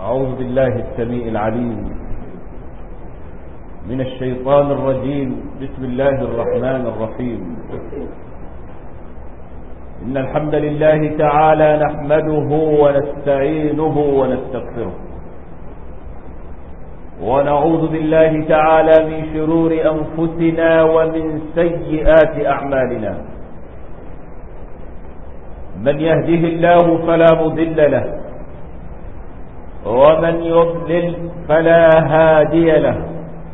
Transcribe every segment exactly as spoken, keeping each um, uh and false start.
أعوذ بالله السميع العليم من الشيطان الرجيم. بسم الله الرحمن الرحيم. إن الحمد لله تعالى نحمده ونستعينه ونستغفره، ونعوذ بالله تعالى من شرور أنفسنا ومن سيئات أعمالنا. من يهده الله فلا مضل له، ومن يضلل فلا هادي له.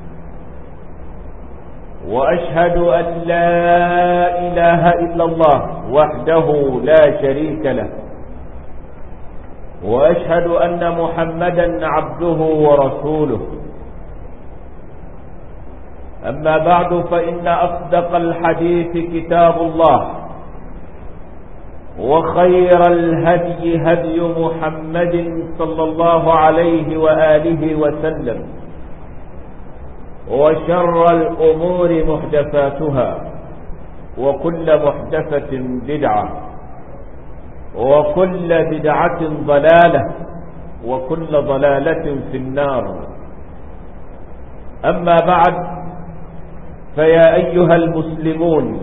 وأشهد أن لا إله إلا الله وحده لا شريك له، وأشهد أن محمدا عبده ورسوله. أما بعد، فإن أصدق الحديث كتاب الله، وخير الهدي هدي محمد صلى الله عليه وآله وسلم، وشر الأمور محدثاتها، وكل محدثة بدعة، وكل بدعة ضلالة، وكل ضلالة في النار. أما بعد، فيا أيها المسلمون،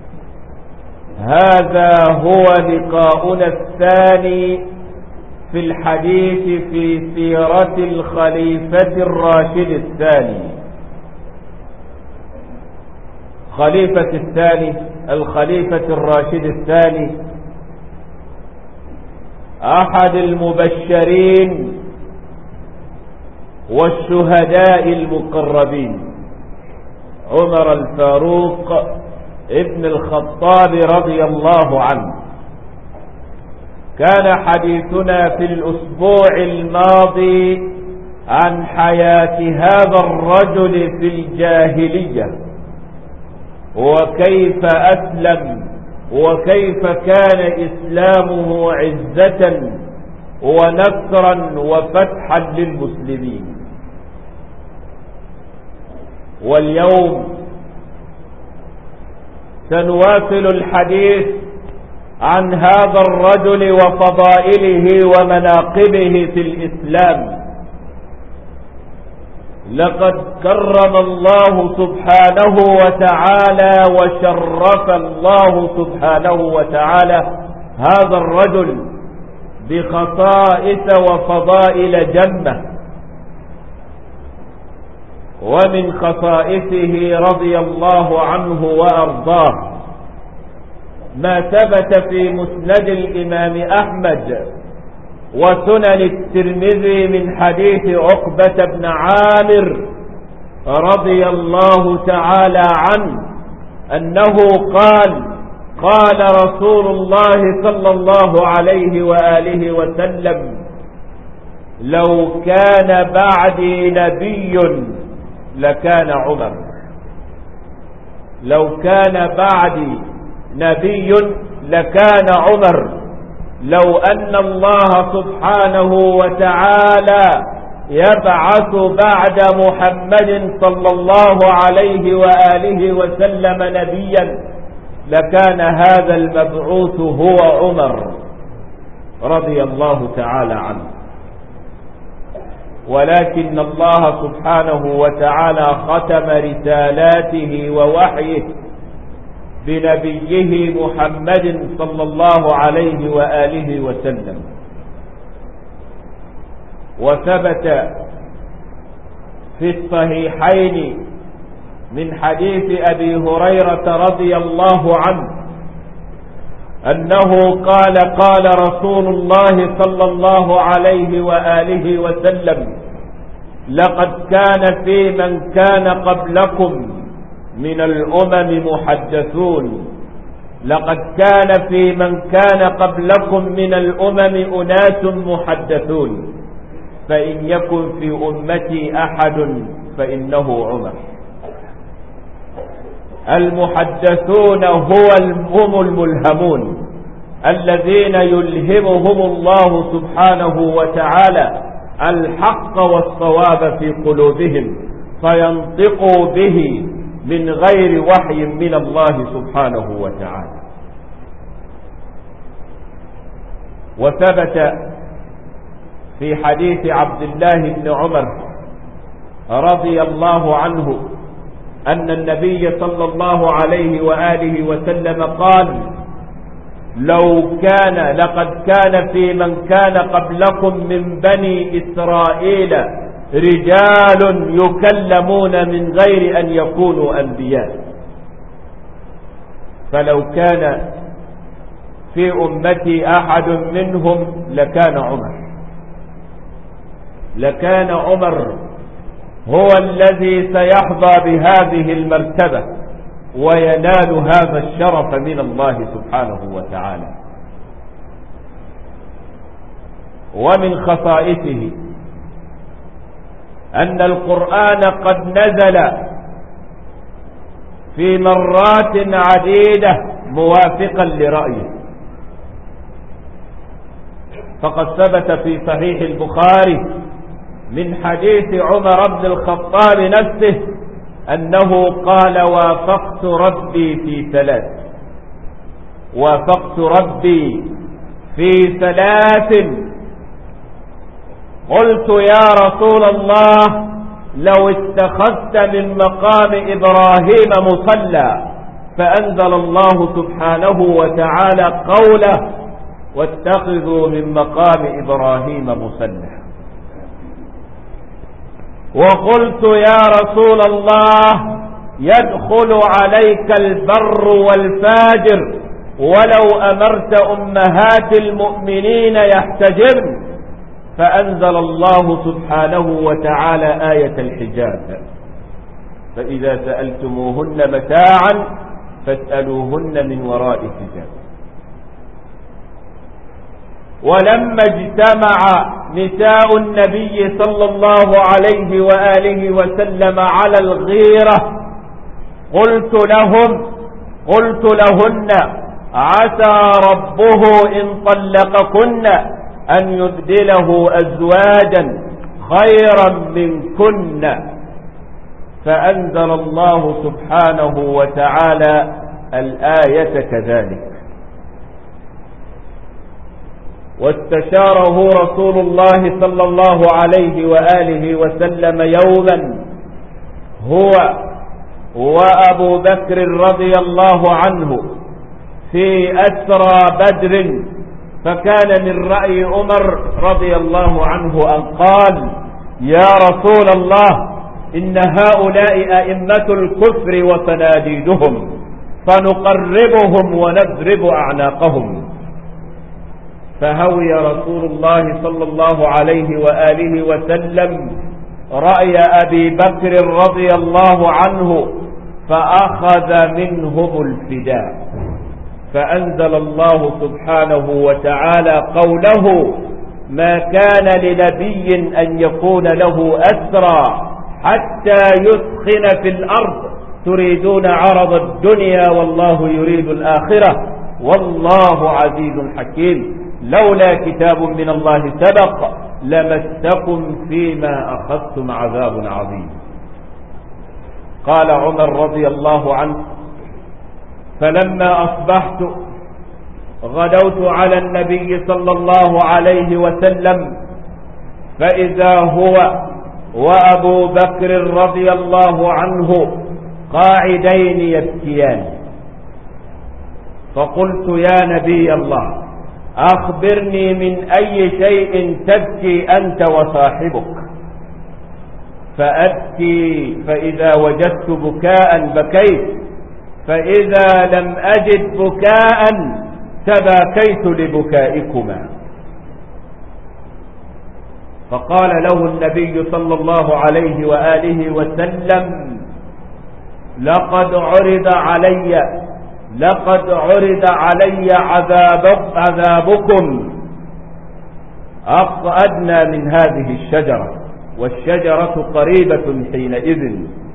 هذا هو لقاؤنا الثاني في الحديث في سيرة الخليفة الراشد الثاني. خليفة الثاني الخليفة الراشد الثاني أحد المبشرين والشهداء المقربين، عمر الفاروق ابن الخطاب رضي الله عنه. كان حديثنا في الأسبوع الماضي عن حياة هذا الرجل في الجاهلية، وكيف أسلم، وكيف كان إسلامه عزة ونصرا وفتحا للمسلمين. واليوم سنواصل الحديث عن هذا الرجل وفضائله ومناقبه في الإسلام. لقد كرم الله سبحانه وتعالى وشرف الله سبحانه وتعالى هذا الرجل بخصائص وفضائل جمة. ومن خصائصه رضي الله عنه وأرضاه ما ثبت في مسند الإمام أحمد وسنن الترمذي من حديث عقبة بن عامر رضي الله تعالى عنه أنه قال: قال رسول الله صلى الله عليه وآله وسلم: لو كان بعدي نبي لكان عمر. لو كان بعدي نبي لكان عمر. لو أن الله سبحانه وتعالى يبعث بعد محمد صلى الله عليه وآله وسلم نبيا لكان هذا المبعوث هو عمر رضي الله تعالى عنه. ولكن الله سبحانه وتعالى ختم رسالاته ووحيه بنبيه محمد صلى الله عليه وآله وسلم. وثبت في الصحيحين من حديث أبي هريرة رضي الله عنه أنه قال: قال رسول الله صلى الله عليه وآله وسلم: لقد كان في من كان قبلكم من الأمم محدثون. لقد كان في من كان قبلكم من الأمم أناس محدثون، فإن يكن في أمتي أحد فإنه عمر. المحدثون هم الملهمون الذين يلهمهم الله سبحانه وتعالى الحق والصواب في قلوبهم فينطقوا به من غير وحي من الله سبحانه وتعالى. وثبت في حديث عبد الله بن عمر رضي الله عنه أن النبي صلى الله عليه وآله وسلم قال: لو كان لقد كان في من كان قبلكم من بني إسرائيل رجال يكلمون من غير أن يكونوا أنبياء، فلو كان في أمتي أحد منهم لكان عمر لكان عمر هو الذي سيحظى بهذه المرتبة وينال هذا الشرف من الله سبحانه وتعالى. ومن خصائصه أن القرآن قد نزل في مرات عديدة موافقا لرأيه، فقد ثبت في صحيح البخاري من حديث عمر بن الخطاب نفسه أنه قال: وافقت ربي في ثلاث وافقت ربي في ثلاث قلت يا رسول الله لو اتخذت من مقام إبراهيم مصلى، فأنزل الله سبحانه وتعالى قوله: واتخذوا من مقام إبراهيم مصلى. وقلت يا رسول الله يدخل عليك البر والفاجر ولو أمرت أمهات المؤمنين يحتجبن، فأنزل الله سبحانه وتعالى آية الحجاب: فإذا سألتموهن متاعا فاسألوهن من وراء حجاب. ولما اجتمع نساء النبي صلى الله عليه وآله وسلم على الغيرة قلت لهم قلت لهن: عسى ربه إن طلقكن أن يبدله أزواجا خيرا منكن، فأنزل الله سبحانه وتعالى الآية كذلك. واستشاره رسول الله صلى الله عليه وآله وسلم يوما هو وأبو بكر رضي الله عنه في أسرى بدر، فكان من رأي عمر رضي الله عنه أن قال: يا رسول الله إن هؤلاء أئمة الكفر وصناديدهم فنقربهم ونضرب أعناقهم. فهوي رسول الله صلى الله عليه وآله وسلم رأي أبي بكر رضي الله عنه فأخذ منهم الفداء، فأنزل الله سبحانه وتعالى قوله: ما كان لنبي أن يكون له أسرى حتى يثخن في الأرض تريدون عرض الدنيا والله يريد الآخرة والله عزيز حكيم، لولا كتاب من الله سبق لمسكم فيما أخذتم عذاب عظيم. قال عمر رضي الله عنه: فلما أصبحت غدوت على النبي صلى الله عليه وسلم فإذا هو وأبو بكر رضي الله عنه قاعدين يبكيان، فقلت: يا نبي الله أخبرني من أي شيء تبكي أنت وصاحبك؟ فأبكي فإذا وجدت بكاء بكيت، فإذا لم أجد بكاء تباكيت لبكائكما. فقال له النبي صلى الله عليه وآله وسلم: لقد عرض علي لقد عرض علي عذاب عذابكم أدنى من هذه الشجرة، والشجرة قريبة حينئذ.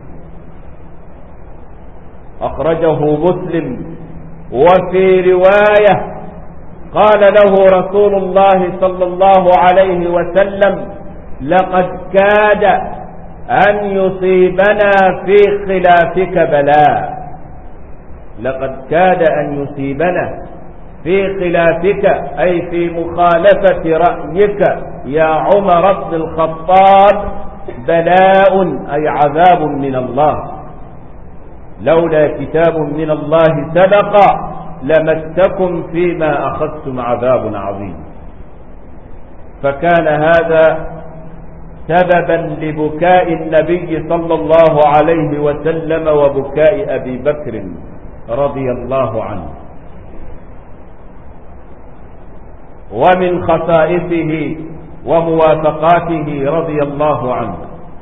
أخرجه مسلم. وفي رواية قال له رسول الله صلى الله عليه وسلم: لقد كاد أن يصيبنا في خلافك بلاء لقد كاد أن يصيبنا في خلافك أي في مخالفة رأيك يا عمر بن الخطاب بلاء أي عذاب من الله، لولا كتاب من الله سبق لمسكم فيما أخذتم عذاب عظيم. فكان هذا سببا لبكاء النبي صلى الله عليه وسلم وبكاء أبي بكر رضي الله عنه. ومن خصائصه وموافقاته رضي الله عنه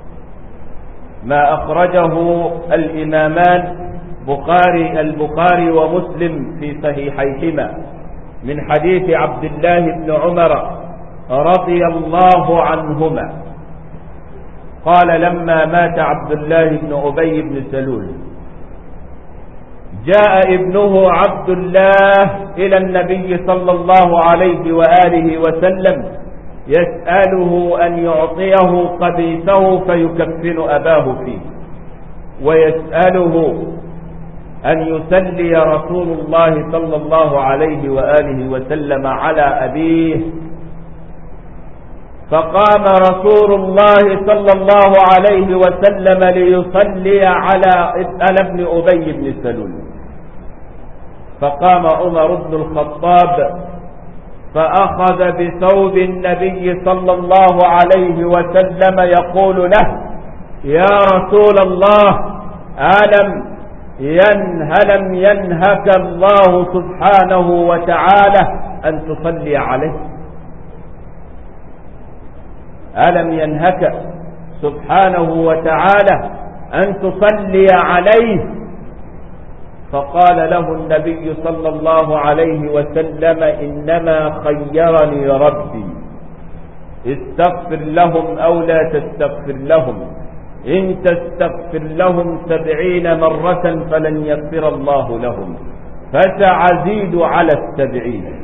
ما أخرجه الإمامان بخاري البخاري ومسلم في صحيحيهما من حديث عبد الله بن عمر رضي الله عنهما قال لما مات عبد الله بن أبي بن سلول جاء ابنه عبد الله إلى النبي صلى الله عليه وآله وسلم يسأله أن يعطيه قميصه فيكفن أباه فيه، ويسأله أن يسلي رسول الله صلى الله عليه وآله وسلم على أبيه. فقام رسول الله صلى الله عليه وسلم ليصلي على ابن أبي بن سلول، فقام عمر بن الخطاب فأخذ بثوب النبي صلى الله عليه وسلم يقول له يا رسول الله ألم ينهلم ينهك الله سبحانه وتعالى أن تصلي عليه؟ ألم ينهك سبحانه وتعالى أن تصلي عليه؟ فقال له النبي صلى الله عليه وسلم إنما خيرني ربي استغفر لهم أو لا تستغفر لهم، إن تستغفر لهم سبعين مرة فلن يغفر الله لهم فسأزيد على السبعين.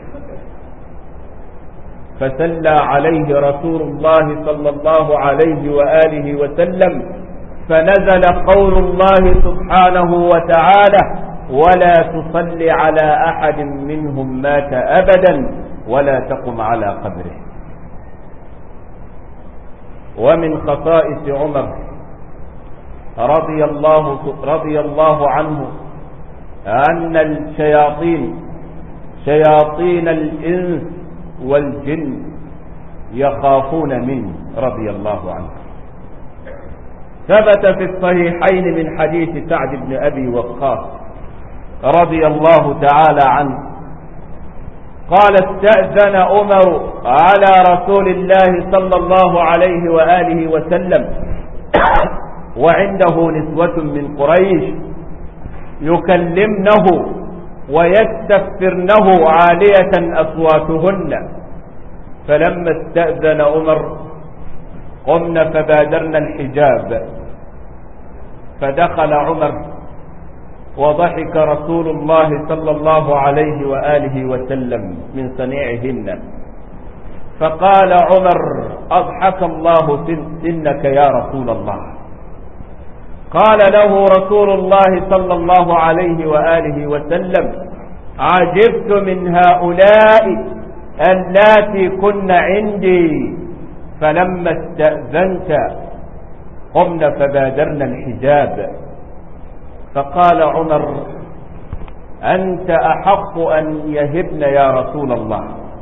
فسلى عليه رسول الله صلى الله عليه وآله وسلم فنزل قول الله سبحانه وتعالى ولا تصل على أحد منهم مات أبدا ولا تقم على قبره. ومن خصائص عمر رضي الله, رضي الله عنه أن الشياطين شياطين الإنس والجن يخافون منه رضي الله عنه. ثبت في الصحيحين من حديث سعد بن أبي وقاص رضي الله تعالى عنه قال استأذن عمر على رسول الله صلى الله عليه وآله وسلم وعنده نسوة من قريش يكلمنه ويستغفرنه عالية أصواتهن، فلما استأذن عمر قمنا فبادرنا الحجاب، فدخل عمر وضحك رسول الله صلى الله عليه وآله وسلم من صنيعهن، فقال عمر أضحك الله سنك يا رسول الله. قال له رسول الله صلى الله عليه وآله وسلم عجبت من هؤلاء اللاتي كن عندي، فلما استأذنت قمنا فبادرنا الحجاب. فقال عمر أنت أحق أن يهبن يا رسول الله.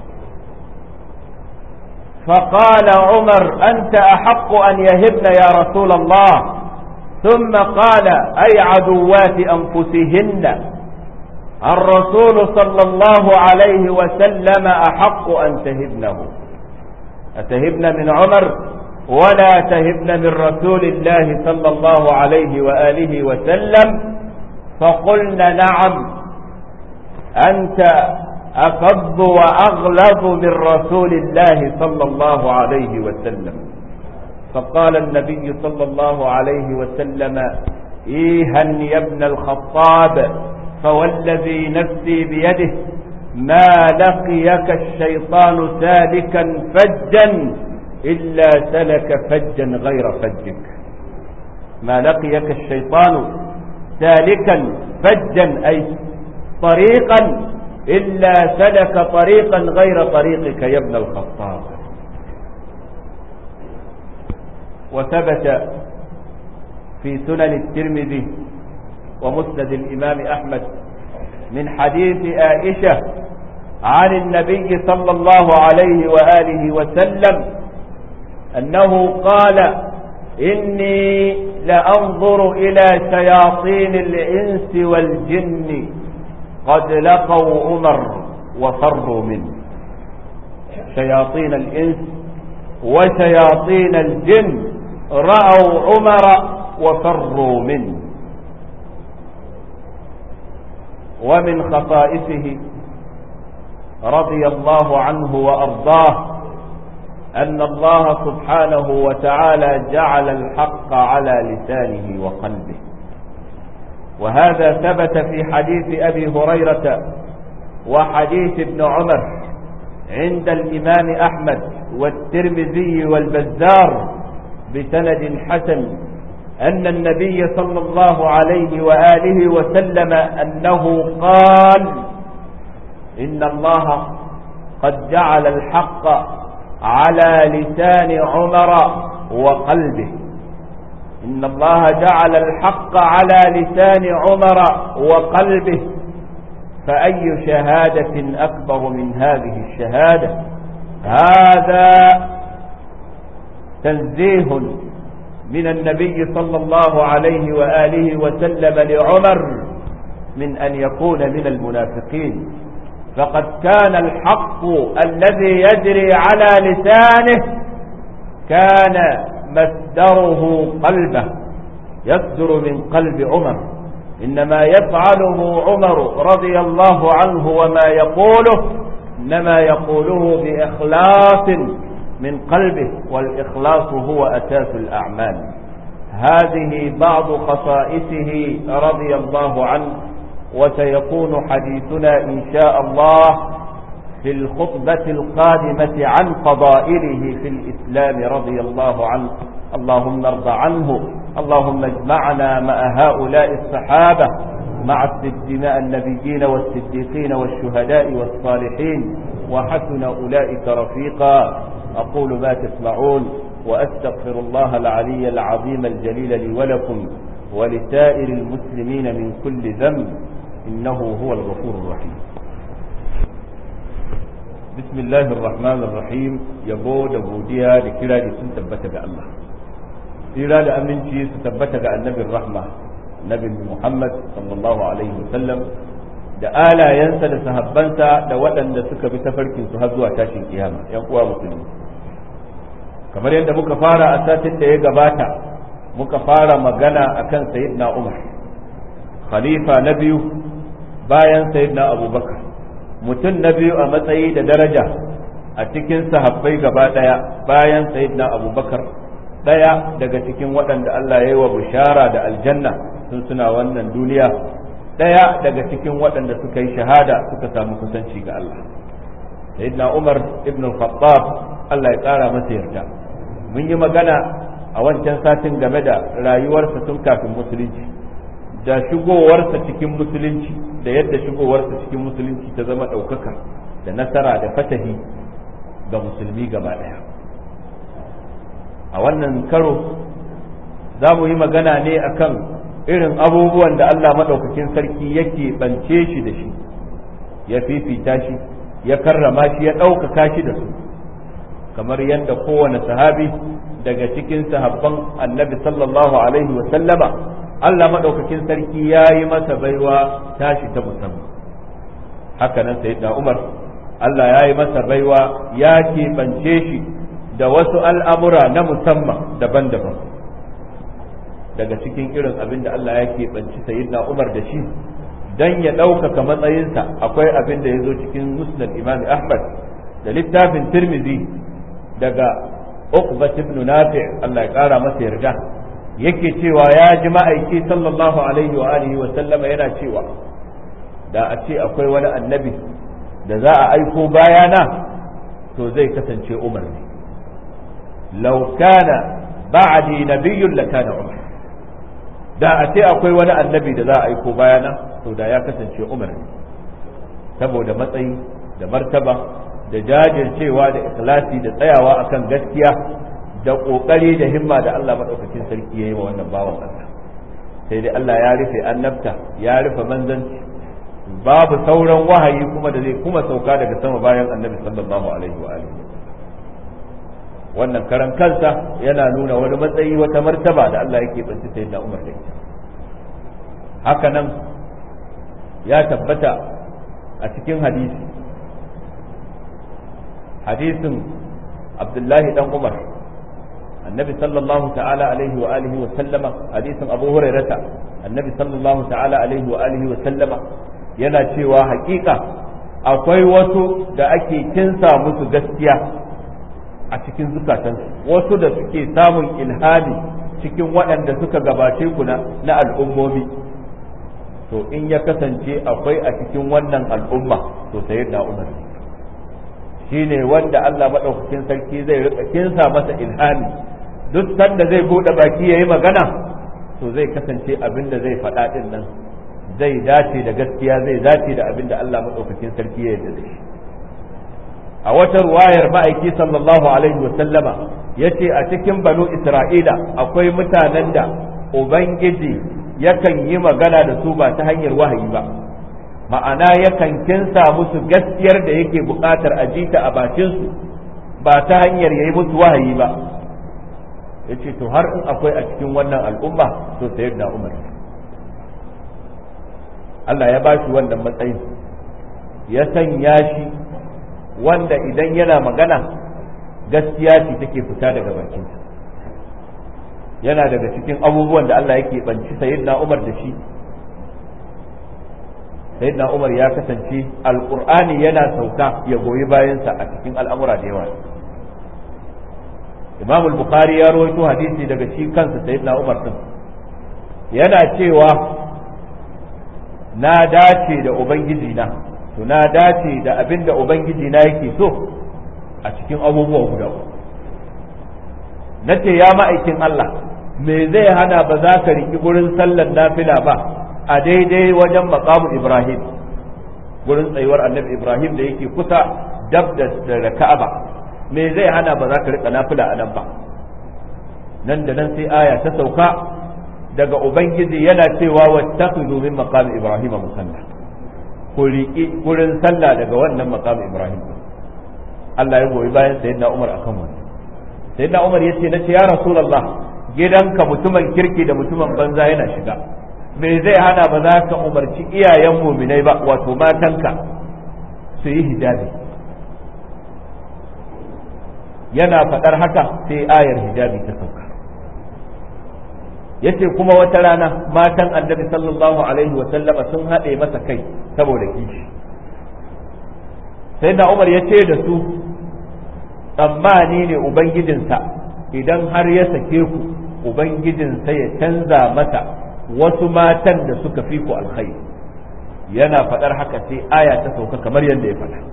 فقال عمر أنت أحق أن يهبن يا رسول الله، ثم قال أي عدوات أنفسهن الرسول صلى الله عليه وسلم أحق أن تهبنه، أتهبن من عمر ولا تهبن من رسول الله صلى الله عليه وآله وسلم؟ فقلنا نعم أنت أفض وأغلظ من رسول الله صلى الله عليه وسلم. فقال النبي صلى الله عليه وسلم إيها يا ابن الخطاب فوالذي نفسي بيده ما لقيك الشيطان سالكا فجا إلا سلك فجا غير فجك. ما لقيك الشيطان سالكا فجا أي طريقا إلا سلك طريقا غير طريقك يا ابن الخطاب. وثبت في سنن الترمذي ومسند الإمام أحمد من حديث عائشة عن النبي صلى الله عليه وآله وسلم أنه قال: إني لأنظر إلى شياطين الإنس والجن قد لقوا عمر وفروا منه. شياطين الإنس وشياطين الجن رأوا عمر وفروا منه. ومن خصائصه رضي الله عنه وأرضاه أن الله سبحانه وتعالى جعل الحق على لسانه وقلبه، وهذا ثبت في حديث أبي هريرة وحديث ابن عمر عند الإمام أحمد والترمذي والبزار بسند حسن أن النبي صلى الله عليه وآله وسلم أنه قال: إن الله قد جعل الحق على لسان عمر وقلبه. إن الله جعل الحق على لسان عمر وقلبه، فأي شهادة أكبر من هذه الشهادة؟ هذا تنزيه من النبي صلى الله عليه وآله وسلم لعمر من أن يكون من المنافقين، فقد كان الحق الذي يجري على لسانه كان مصدره قلبه، يصدر من قلب عمر، إنما يفعله عمر رضي الله عنه وما يقوله إنما يقوله بإخلاص من قلبه، والإخلاص هو أساس الأعمال. هذه بعض خصائصه رضي الله عنه، وسيكون حديثنا إن شاء الله في الخطبة القادمة عن فضائله في الإسلام رضي الله عنه. اللهم ارض عنه، اللهم اجمعنا مع هؤلاء الصحابة مع الدماء النبيين والصديقين والشهداء والصالحين، وحسن أولئك رفيقا. أقول ما تسمعون وأستغفر الله العلي العظيم الجليل لي ولكم ولسائر المسلمين من كل ذنب، إنه هو الغفور الرحيم. بسم الله الرحمن الرحيم. yabo da godiya da kira da sun tabbata ga Allah, tsira da aminci su tabbata ga annabin rahma nabi Muhammad sallallahu alaihi wasallam da alayansa da sahabbansa da waɗanda suka bi tafarkin su har zuwa tashin kiyama. yan uwa musulmi, kamar yadda muka fara a satin da ya gabata, muka fara magana akan sayyidina Umar, khalifa na biyu bayan sayyidina Abubakar, mutum na biyu a matsayi da daraja a cikin sahabbai gaba daya bayan sayyidina Abubakar, daya daga cikin waɗanda Allah ya yi wa bishara da aljanna sun suna wannan duniya, daya daga cikin waɗanda suka yi shahada suka samu kusanci ga Allah, sayyidina Umar ibn al-Khattab, Allah ya ƙara masa yarda. mun yi magana a wancan satin game da rayuwarsa tun kafin musulunci da shigowarsa cikin musulunci da yadda shigowarsa cikin musulunci ta zama ɗaukaka da nasara da fatahi ga musulmi gaba ɗaya. A wannan karo za mu yi magana ne akan irin abubuwan da Allah maɗaukakin sarki yake ɓance shi da shi, ya fifita shi, ya karrama shi, ya ɗaukaka shi da su, kamar yadda kowane sahabi daga cikin sahabban annabi sallallahu alaihi wa sallama Allah maɗaukakin sarki ya yi masa baiwa tashi ta musamman. Haka nan sayyidina Umar, Allah ya yi masa baiwa, ya keɓance shi da wasu al'amura na musamman daban-daban. Daga cikin irin abin da Allah ya keɓanci sayyidina Umar da shi don ya ɗaukaka matsayinsa, akwai abin da ya zo cikin musnad Imam Ahmad da littafin Tirmidhi daga Uqba ibn Nafi' Allah ya ƙara masa yarda, yake cewa ya ji ma'aiki sallallahu alaihi wa alihi wa sallama yana cewa da a ce akwai wani annabi da za a aiko bayana to zai kasance Umar ne. Law kana ba'di nabiyyun lakana Umar. Da a ce akwai wani annabi da za a aiko bayana to da ya kasance Umar ne, saboda matsayi da martaba da jajircewa da ikhlasi da tsayawa akan gaskiya da ƙoƙari da himma da Allah maɗaukakin sarki ya yi wa wannan bawan Allah. Sai dai Allah ya rufe annabta, ya rufe manzanci, babu sauran wahayi kuma da zai kuma sauka daga sama bayan annabi sallallahu alaihi wa alihi. Wannan karan kansa yana nuna wani matsayi, wata martaba da Allah yake banci sayyidina Umar da ita. Haka nan ya tabbata a cikin hadisi, hadisin Abdullahi dan Umar, annabi sallallahu ta'ala alaihi wa alihi wa sallama, hadisin Abu Hurairata, annabi sallallahu ta'ala alaihi wa alihi wa sallama yana cewa hakika akwai wasu da ake kinsa musu gaskiya a cikin zukatansu, wasu da suke samun ilhami cikin waɗanda suka gabace ku na al'ummomi. To in ya kasance akwai a cikin wannan al'umma, to sayyidina Umar shine wanda Allah madaukakin sarki zai rika kinsa masa ilhami, duk sanda zai bude baki yayi magana, to zai kasance abinda zai faɗa din nan zai dace da gaskiya, zai dace da abinda Allah madaukakin sarki ya yarda da shi. A wata ruwayar ma'aiki sallallahu alaihi wa sallama yace a cikin banu Isra'ila akwai mutanen da ubangiji yakan yi magana da su ba ta hanyar wahayi ba, ma'ana yakan kinsa musu gaskiyar da yake buƙatar a jita a bakinsu ba ta hanyar yayi musu wahayi ba. Yace to har in akwai a cikin wannan al'umma, to sayyidina Umar Allah ya bashi wannan matsayin, ya sanya shi wanda idan yana magana gaskiya ce take fita daga bakinsa. Yana daga cikin abubuwan da Allah yake banci sayyidina Umar da shi. Sayyidina Umar ya kasance alqur'ani yana sauka ya goyi bayansa a cikin al'amura da yawa. Imam al-Bukhari ya rawaito hadisi daga shi kansa sayyidina Umar din, yana cewa na dace da ubangiji na, to na dace da abinda ubangiji na yake so a cikin abubuwa guda uku. Nace ya ma'aikin Allah, me zai hana ba za ka riki gurin sallar nafila ba a daidai wajen maqamu Ibrahim, gurin tsayuwar annabi Ibrahim da yake kusa dab da Ka'aba, me zai hana ba za ka rika nafila a nan ba? Nan da nan sai aya ta sauka daga ubangiji yana cewa wattakhidhu min maqami Ibrahim musalla, ku riki gurin sallah daga wannan maqamu Ibrahim. Allah ya goyi bayan sayyidina Umar akan wannan. Sayyidina Umar yace nace ya Rasulullah, gidanka mutumin kirki da mutumin banza yana shiga, me zai hana ba za ka umarci iyayen muminai ba, wato matanka su yi hijabi? Yana faɗar haka sai ayar hijabi ta sauka. Yace kuma wata rana matan annabi sallallahu alaihi wa sallama sun haɗe masa kai saboda kishi. Sai da Umar ya ce da su, tsammani ne ubangijinsa idan har ya sake ku, ubangijinsa ya canza masa wasu matan da suka fi ku alkhairi. Yana faɗar haka sai aya ta sauka kamar yadda ya faɗa.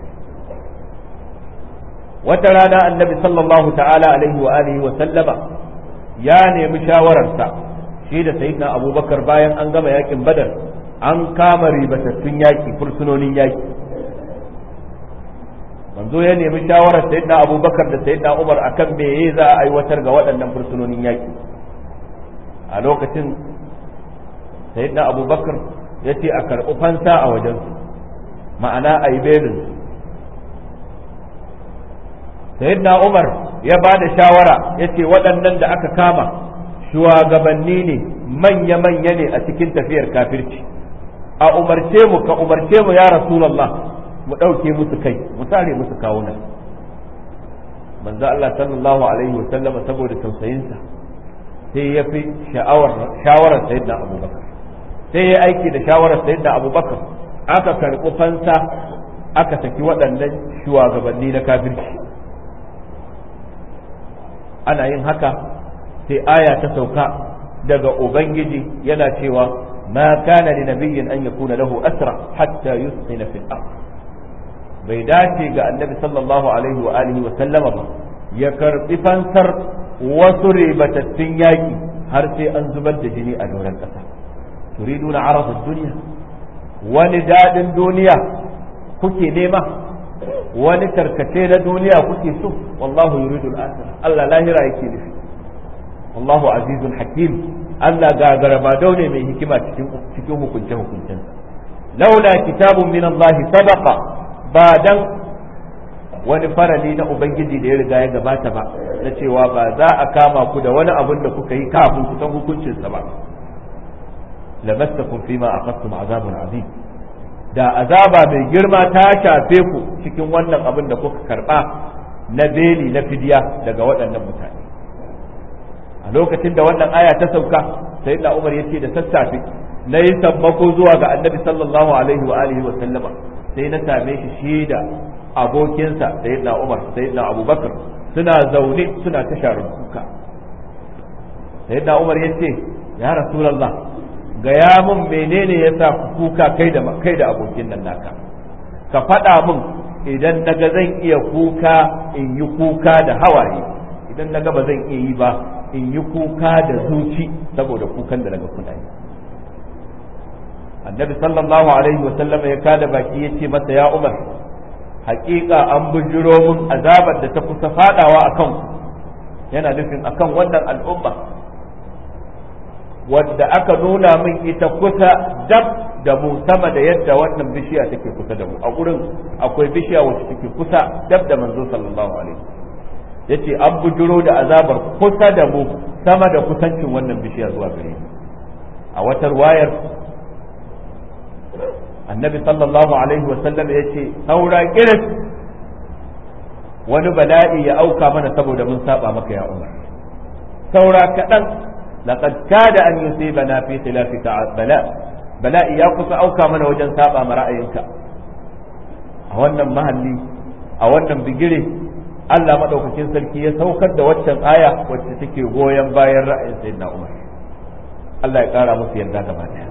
Wata rana annabi sallallahu ta'ala alaihi wa alihi wa sallama ya nemi shawararsa shi da sayyidina Abubakar bayan an gama yakin Badar, an kama ribatattun yaki, fursunonin yaki. Manzo ya nemi shawarar sayyidina Abubakar da sayyidina Umar akan me za a aiwatar ga waɗannan fursunonin yaki. A lokacin sayyidina Abubakar ya ce a karɓi fansa a wajensu, ma'ana a yi belin. Sayyidina Umar ya ba da shawara ya ce waɗannan da aka kama shugabanni ne, manya-manya ne a cikin tafiyar kafirci, a umarce mu ka umarce mu ya Rasulallah mu ɗauke musu kai, mu sare musu kawuna. Manzo Allah sallallahu alaihi wa sallama saboda tausayinsa sai ya fi shawarar sayyidina Abubakar, sai ya aiki da shawarar sayyidina Abubakar, aka karɓi fansa aka saki waɗannan shugabanni na kafirci. Ana yin haka sai aya ta sauka daga ubangiji yana cewa ma kana li nabiyyin an yakuna lahu asra hatta yusqina fil ard. Bai dace ga annabi sallallahu alaihi wa alihi wa sallama ba ya karbi fansar wasu ribatattun yaki har sai an zubar da jini a doron kasa. turiduna arada dunya, wani dadin duniya kuke nema, wani tarkace na duniya kuke so wallahu yuridu al-akhirah Allah lahira yake nufi wallahu azizun hakim Allah gagara ba daune mai hikima cikin cikin hukunce hukuncen laula kitabun min Allah sabaqa ba dan wani farali na ubangiji da ya riga ya gabata ba na cewa ba za a kama ku da wani abin da kuka yi kafin ku san hukuncin sa ba lamassakum fima aqadtum azabun azim da azaba mai girma ta shafe ku cikin wannan abin da kuka karba na beli na fidiya daga waɗannan mutane a lokacin da wannan aya ta sauka sai da Umar yace da sassafe na yi sammako zuwa ga annabi sallallahu alaihi wa alihi wa sallama sai na same shi shi da abokinsa sayyidina Umar sayyidina Abubakar suna zaune suna ta sharar kuka sayyidina Umar yace ya rasulullah gaya mun menene yasa ku kuka kai da kai da abokin nan naka ka faɗa mun idan naga zan iya kuka in yi kuka da hawaye idan naga ba zan iya yi ba in yi kuka da zuci saboda kukan da naga kuna yi annabi sallallahu alaihi wa sallam ya kada baki yace masa ya Umar haƙiƙa an bujiro mun azabar da ta kusa fadawa akan ku yana nufin akan wannan al'umma wadda aka nuna min ita kusa dab da mu sama da yadda wannan bishiya take kusa da mu a gurin akwai bishiya wacce take kusa dab da manzo sallallahu alaihi yace an bujiro da azabar kusa da mu sama da kusancin wannan bishiya zuwa gare mu a watar wayar annabi sallallahu alaihi wa sallam yace saura kiris wani bala'i ya auka mana saboda mun saba maka ya Umar saura kadan لقد كاد أن يصيبنا في خلافك بلاء بلاء يا قصة أو كامن وجن سابع مرأيك أولا مهلي أولا بجري Allah madaukakin sarki ya saukar da waccan aya wacce take goyon bayan ra'ayin sayyidina Umar Allah ya kara musu yarda gaba daya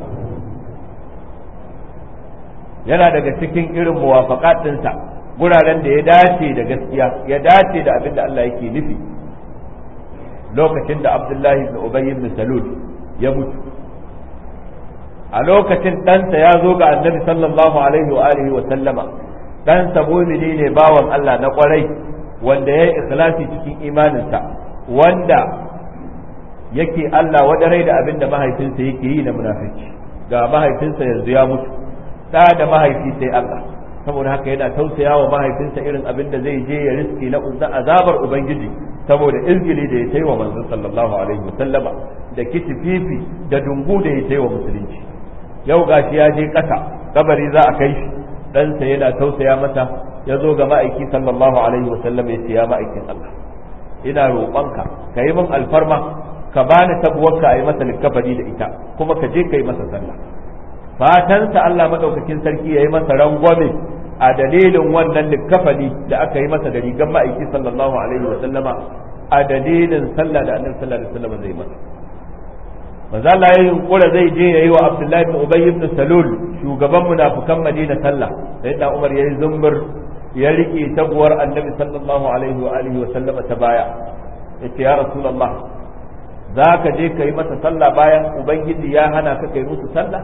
yana daga cikin irin muwafaqat dinsa guraren da ya dace da gaskiya ya dace da abin da Allah yake nufi lokacin da Abdullahi ibn Ubay ibn Salul ya mutu a lokacin ɗansa ya zo ga Annabi sallallahu alaihi wa alihi wa sallama ɗansa mu'mini ne bawan Allah na kwarai wanda ya yi ikhlasi cikin imaninsa wanda yake Allah wadarai da abin da mahaifinsa yake yi na munafici ga mahaifinsa yanzu ya mutu da da mahaifi sai Allah saboda haka yana tausaya wa mahaifinsa irin abin da zai je ya riski na azabar ubangiji saboda izgili da ya tai wa manzon sallallahu alaihi wasallama da kitififi da dungu da ya tai wa musulunci yau gashi ya je kasa kabari za a kai shi ɗansa yana tausaya mata ya zo ga ma'aiki sallallahu alaihi wasallam ya ce ya ma'aikin Allah ina roƙonka ka yi min alfarma ka bani tabuwarka a yi masa likafani da ita kuma ka je ka yi masa sallah fatansa Allah madaukakin sarki ya yi masa rangwame a dalilin wannan likafani da aka yi masa da rigar ma'aiki sallallahu alaihi wasallama a dalilin sallah da annabi sallallahu alaihi wasallam zai masa manzo Allah ya yunkura zai je yayi wa Abdullahi ibn Ubay ibn Salul shugaban munafikan Madina sallah sai da Umar yayi zumbur ya rike taguwar annabi sallallahu alaihi wa alihi wa sallama ta baya yace ya rasulullah zaka je kai masa sallah bayan ubangiji ya hana ka kai musu sallah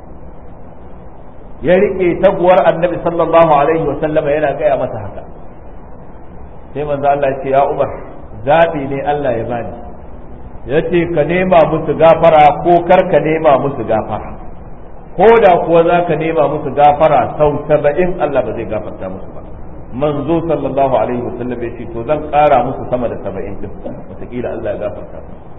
ya rike taguwar annabi sallallahu alaihi wa sallama yana gaya masa haka sai manzo Allah ya ce ya Umar zabi ne Allah ya bani yace ka nema musu gafara ko kar ka nema musu gafara ko da kuwa za ka nema musu gafara sau saba'in Allah ba zai gafarta musu ba manzo sallallahu alaihi wasallam ya ce to zan kara musu sama da saba'in din wataƙila Allah ya gafarta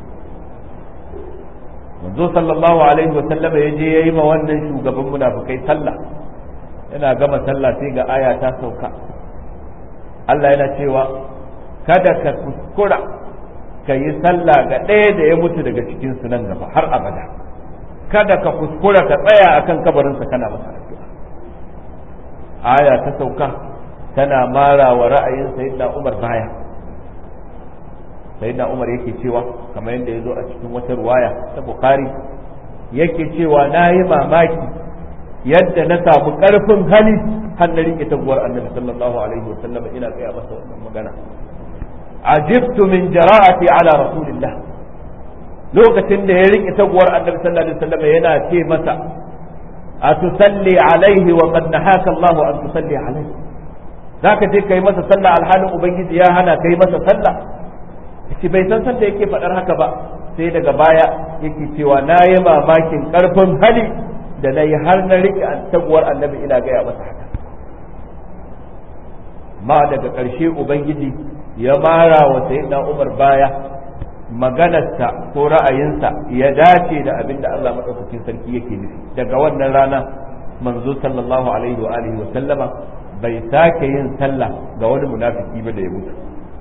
manzo sallallahu alaihi wasallam ya je yayi ma wannan shugaban munafikai sallah yana gama sallah sai ga aya ta sauka Allah yana cewa kada ka kuskura ka yi sallah ga ɗaya da ya mutu daga cikin su nan gaba har abada kada ka kuskura ka tsaya akan kabarinsa kana masa addu'a aya ta sauka tana mara wa ra'ayin sayyidina Umar baya sayyidina Umar yake cewa kamar yadda ya zo a cikin wata ruwaya ta Bukhari yake cewa na yi mamaki yadda na samu karfin hali har na rike taguwar annabi sallallahu alaihi wa sallam ina gaya masa wannan magana ajibtu min jara'ati ala rasulillah lokacin da ya rike taguwar annabi sallallahu alaihi wa sallam yana ce masa atusalli alaihi wa qad nahaka Allah an tusalli alaihi zaka je kai masa sallah alhalin ubangiji ya hana kai masa sallah yace bai san san da yake faɗar haka ba sai daga baya yake cewa na yi mamakin karfin hali da na yi har na riƙe taguwar annabi ina gaya masa haka ma daga ƙarshe ubangiji ya mara wa sayyidina Umar baya maganarsa ko ra'ayinsa ya dace da abin da Allah madaukakin sarki yake nufi daga wannan rana manzo sallallahu alaihi wa alihi wa sallama bai sake yin sallah ga wani munafiki ba da ya mutu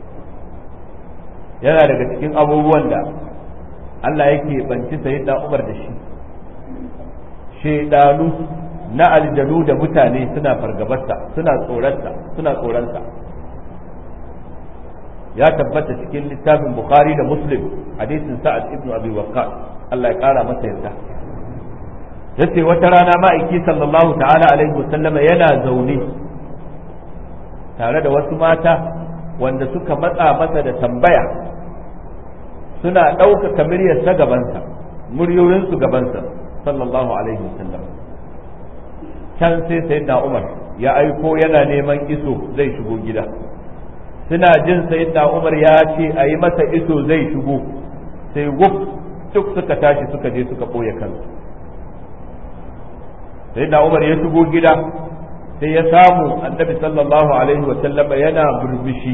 yana daga cikin abubuwan da Allah yake banci sayyidina Umar da shi shedanu na aljanu da mutane suna fargabarsa suna tsoronsa suna tsoronsa ya tabbata cikin littafin Bukhari da Muslim hadisin Sa'ad ibn Abi Waqqas Allah ya kara masa yarda yace wata rana ma'aiki sallallahu ta'ala alaihi wasallam yana zaune tare da wasu mata wanda suka matsa masa da tambaya suna ɗaukaka muryarsa gabansa muryoyinsu gabansa sallallahu alaihi wasallam can sai sayyidina Umar ya aiko yana neman iso zai shigo gida suna jin sayyidina Umar ya ce a yi masa iso zai shigo sai wuf duk suka tashi suka je suka ɓoye kansu sayyidina Umar ya shigo gida sai ya samu annabi sallallahu alaihi wa sallama yana burbushi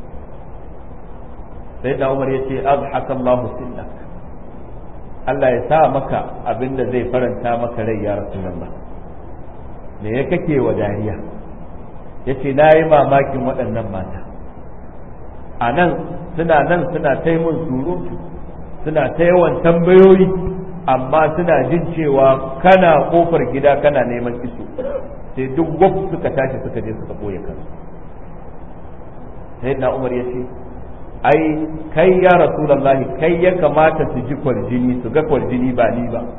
sayyidina Umar ya ce azhaka Allahu sinnak Allah ya sa maka abinda zai faranta maka rai ya rasulullah me ya kake wa dariya yace na yi mamakin waɗannan mata a nan suna nan suna ta mun surutu suna ta yawan tambayoyi amma suna jin cewa kana kofar gida kana neman iso sai duk gwab suka tashi suka je suka ɓoye kansu sai na Umar ya ce ai kai ya rasulullahi kai ya kamata su ji kwarjini su ga kwarjini ba ni ba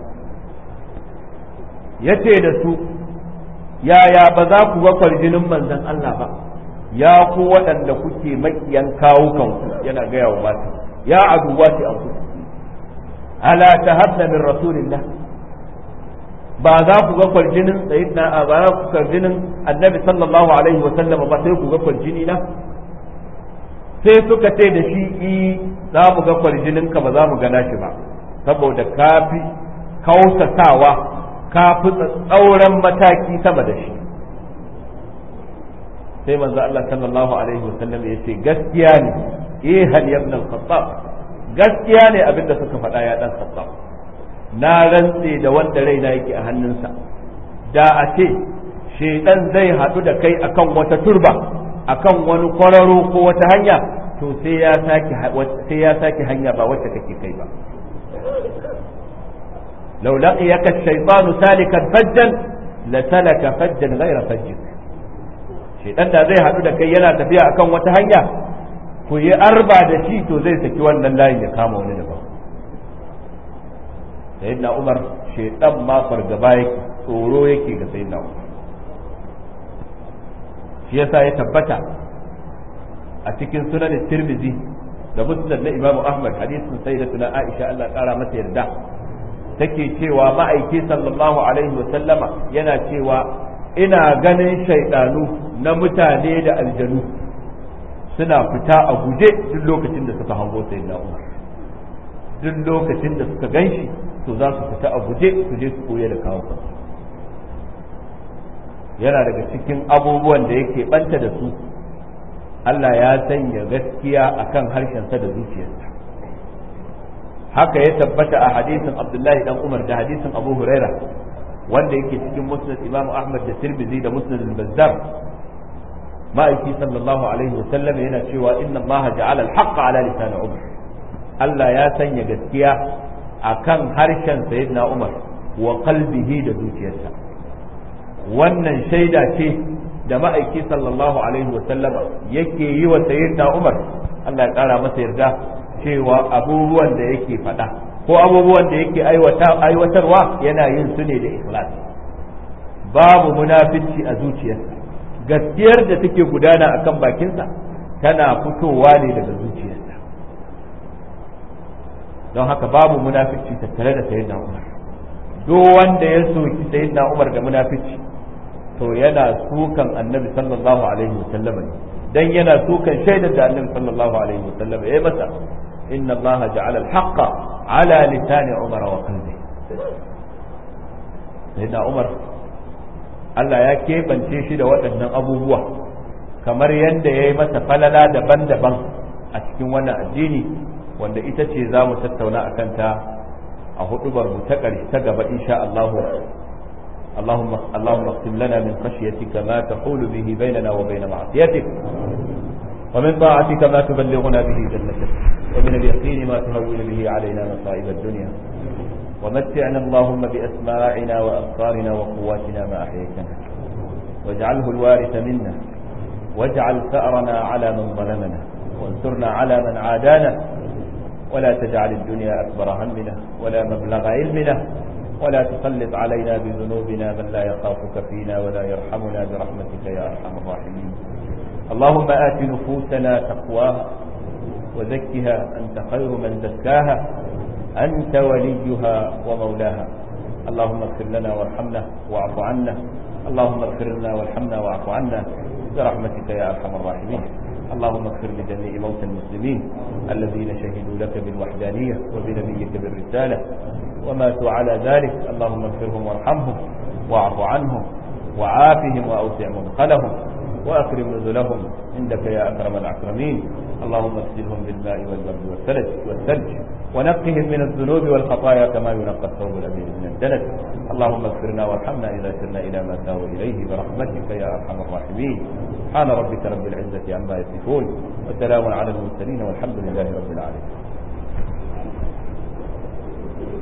ya ce da su yaya ba za ku ga kwarjinin manzon Allah ba ya ku waɗanda kuke makiyan kawo kanku yana gaya wa mata ya aduwati an kusa ala tahabna min rasulillah ba za ku ga kwarjinin sayyidina a ba za ku kwarjinin annabi sallallahu alaihi wa sallam ba sai ku ga kwarjini na sai suka ce da shi i za mu ga kwarjinin ka ba za mu gana shi ba saboda kafi kausatawa kafi tsauran mataki sama da shi sai manzo Allah sallallahu alaihi wa sallam ya ce gaskiya ne eh hal ibn al-khattab gaskiya ne abinda suka faɗa ya dan khattab na rantse da wanda raina yake a hannunsa da a ce shedan zai haɗu da kai akan wata turba akan wani kwararo ko wata hanya to sai ya saki sai ya saki hanya ba wacce kake kai ba law laqiyaka ash-shaytanu salikan fajjan la salaka fajjan ghayra fajjik shedan da zai haɗu da kai yana tafiya akan wata hanya ku yi arba da shi to zai saki wannan layin ya kama wani daban sayyidina Umar shedan ma fargaba yake tsoro yake ga sayyidina Umar shi yasa ya tabbata a cikin sunan Tirmidhi da musnad na Imam Ahmad hadisin sayyidatuna Aisha Allah kara mata yarda take cewa ma'aiki sallallahu alaihi wa sallama yana cewa ina ganin shaidanu na mutane da aljanu suna fita a guje duk lokacin da suka hango sayyidina Umar duk lokacin da suka ganshi to za su fita a guje su je su koya da kawo yana daga cikin abubuwan da yake banta da su Allah ya sanya gaskiya akan harshensa da zuciyarsa haka ya tabbata a hadisin Abdullahi dan Umar da hadisin Abu Huraira wanda yake cikin musnad Imam Ahmad da Tirmidhi da musnad al-Bazzar ma'aiki sallallahu alaihi wa sallam yana cewa inna Allah ja'ala al-haqq ala lisan Umar Allah ya sanya gaskiya akan harshen sayyidina Umar wa qalbihi da zuciyarsa wannan shaida ce da ma'aiki sallallahu alaihi wa sallam yake yi wa sayyidina Umar Allah ya kara masa yarda cewa abubuwan da yake faɗa ko abubuwan da yake aiwatarwa yana yin su ne da ikhlas babu munafici a zuciyarsa gaskiyar da take gudana akan bakinsa tana fitowa ne daga zuciyarsa don haka babu munafici tattare da sayyidina Umar duk wanda ya soki sayyidina Umar da munafici to yana sukan annabi sallallahu alaihi wasallam dan yana sukan shaidar da annabi sallallahu alaihi wasallam ya masa inna allaha ja'ala al-haqqa ala lisani umar wa qalbi sayyidina umar Allah ya keɓance shi da waɗannan abubuwa kamar yadda ya yi masa falala daban-daban a cikin wannan addini wanda ita ce za mu tattauna a kanta a hudubar mu ta ƙarshe ta gaba insha Allah اللهم اللهم اقسم لنا من خشيتك ما تحول به بيننا وبين معصيتك ومن طاعتك ما تبلغنا به جنتك ومن اليقين ما تهون به علينا مصائب الدنيا ومتعنا اللهم بأسماعنا وأبصارنا وقواتنا ما أحييتنا واجعله الوارث منا واجعل ثأرنا على من ظلمنا وانصرنا على من عادانا ولا تجعل الدنيا أكبر همنا ولا مبلغ علمنا ولا تسلط علينا بذنوبنا من لا يخافك فينا ولا يرحمنا برحمتك يا أرحم الراحمين اللهم آت نفوسنا تقواها وزكها أنت خير من زكاها أنت وليها ومولاها اللهم اغفر لنا وارحمنا واعف عنا اللهم اغفر لنا وارحمنا واعف عنا برحمتك يا أرحم الراحمين اللهم اغفر لجميع موتى المسلمين الذين شهدوا لك بالوحدانية وبنبيك بالرسالة وماتوا على ذلك اللهم اغفرهم وارحمهم واعف عنهم وعافهم وأوسع مدخلهم وأكرم نزلهم عندك يا أكرم الأكرمين اللهم اغسلهم بالماء والبرد والثلج والثلج ونقهم من الذنوب والخطايا كما ينقى الثوب الأبيض من الدنس اللهم اغفرنا وارحمنا إذا سرنا إلى ما ساوى إليه برحمتك يا أرحم الراحمين سبحان ربك رب العزة عما يصفون وسلام على المرسلين والحمد لله رب العالمين